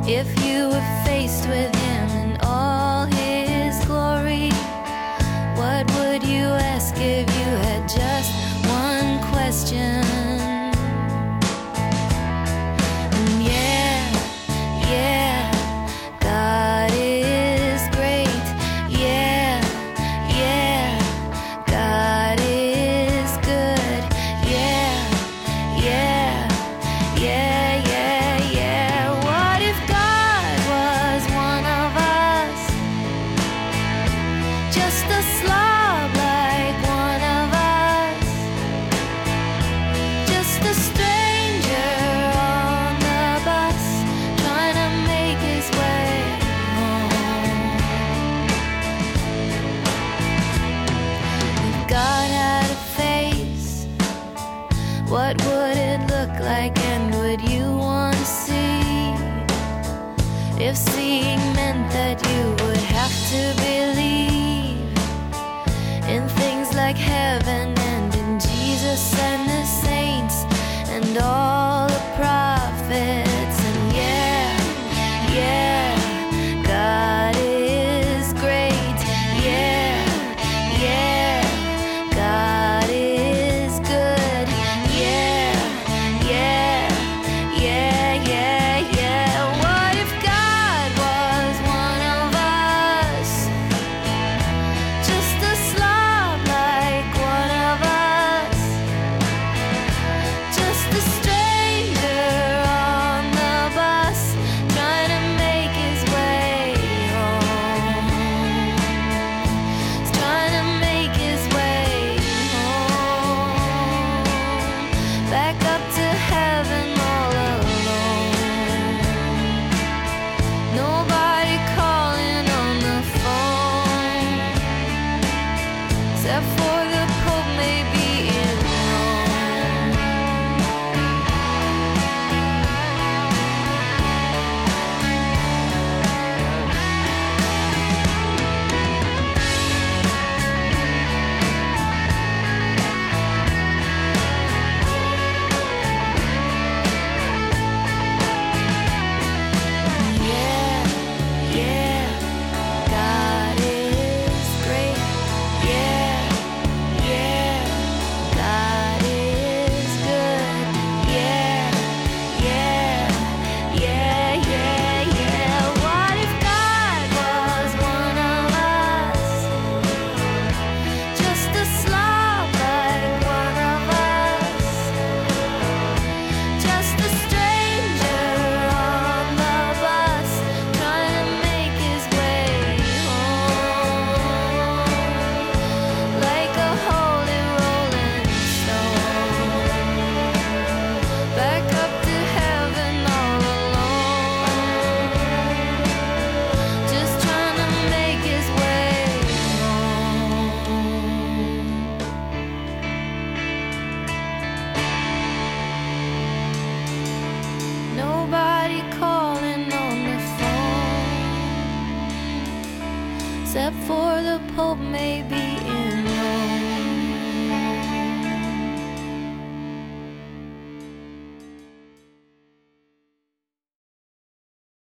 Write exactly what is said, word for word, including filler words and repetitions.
If you were faced with him in all his glory, what would you ask if you had just one question? And yeah, yeah, God is great. Yeah, yeah, God is good. Yeah, yeah, yeah, yeah, yeah. What if God was one of us? Just a slob like one of us. Just a stranger on the bus, trying to make his way home. If God had a face, what would it look like, and would you want to see? If seeing meant that you would have to believe in things like heaven and in Jesus and the saints and all the prophets. And yeah, yeah, God is great. Yeah, yeah, God is good. Yeah, yeah, yeah, yeah, yeah. What if God was one of us? Just a slob like one of us. Just a stranger on the bus, trying to make his way home. He's trying to make his way home. Back up to heaven all alone. Nobody calling on the phone, except for the Pope maybe in Rome. Yeah, yeah, God is great. Yeah, yeah, God is good. Yeah, yeah, yeah, yeah, yeah. What if God was one of us? Just a slob like one of us. Just a stranger on the bus, trying to make his way home. Like a holy rolling stone. Back up to heaven all alone. Just trying to make his way home. Nobody calling on the phone, except for the Pope maybe in